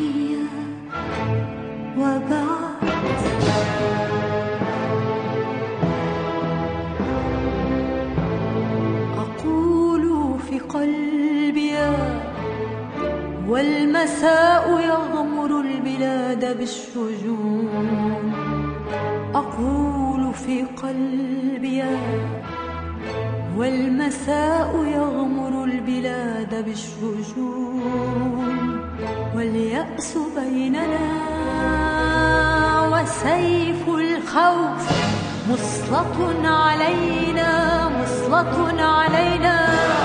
تحية وبعد أقول في قلبي والمساء يغمر البلاد بالشجون. أقول في قلبي والمساء يغمر البلاد بالشجون. واليأس بيننا وسيف الخوف مسلط علينا مسلط علينا.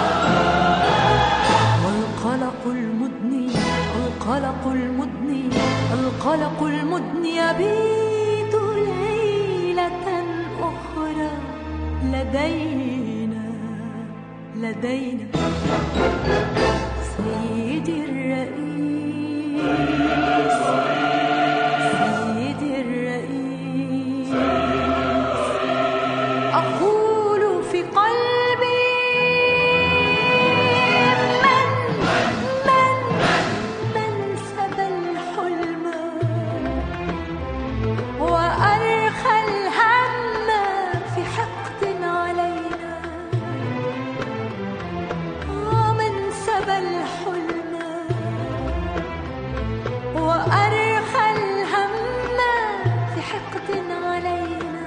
والقلق المدني القلق المدني القلق المدني يبيت ليلة أخرى لدينا سيدي الرئيس سيدي الرئيس. أقول في قلبي من سبى الحلم وأرخى الهم في حقد علينا. من سبى الحلم وأرخى الهم في حقد علينا.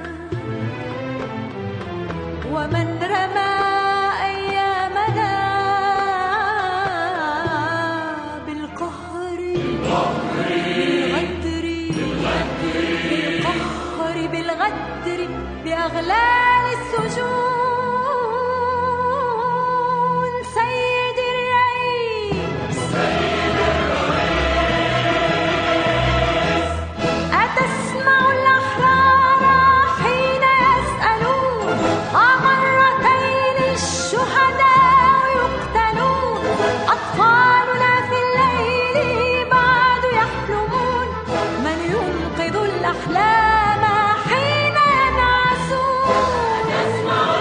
ومن رمى أيامنا بالقهر بالغدر بأغلال السجون. سيدي الرئيس أتسمع الأحرار حين يسألون مرتين الشهداء يقتلون. أطفالنا في الليل بعد يحلمون من ينقذ الأحلام حين ينعسون.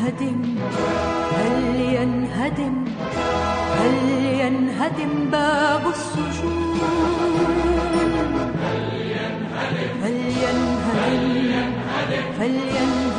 فلينهدم باب السجون، فلينهدم